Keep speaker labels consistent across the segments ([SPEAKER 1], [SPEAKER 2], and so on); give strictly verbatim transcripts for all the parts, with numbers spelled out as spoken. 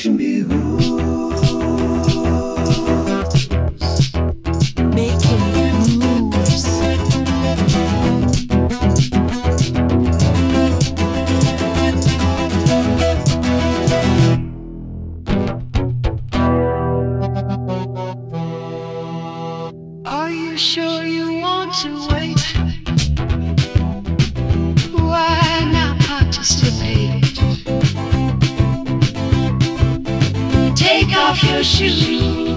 [SPEAKER 1] situation be who's
[SPEAKER 2] making moves? Are you sure you want to wait? Why not participate? Take off your shoes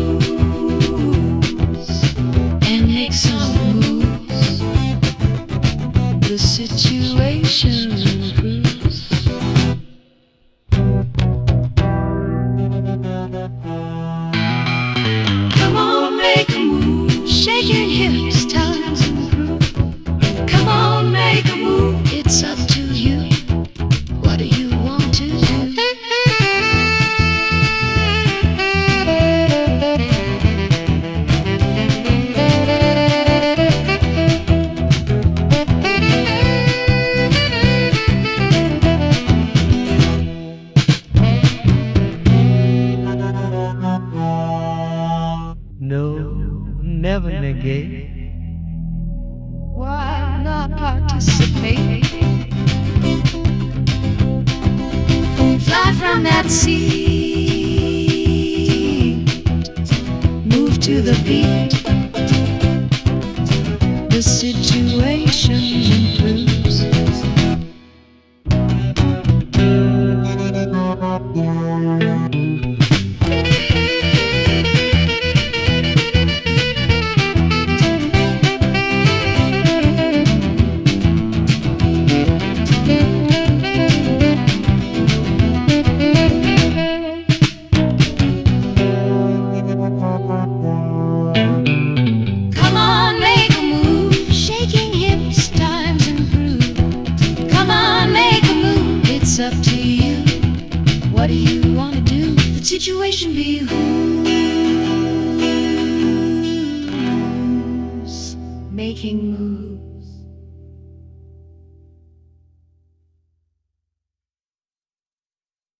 [SPEAKER 2] and make some moves. The situation improves. Come on, make a move. Shake your hips, times improve. Come on, make a move. It's up to you. What do you want to do?
[SPEAKER 3] No, never negate.
[SPEAKER 2] Why not participate? Fly from that seat. Move to the beat. The situation improves. Come on, make a move. Shaking hips, times improve. Come on, make a move. It's up to you. What do you want to do? The situation be who's making moves.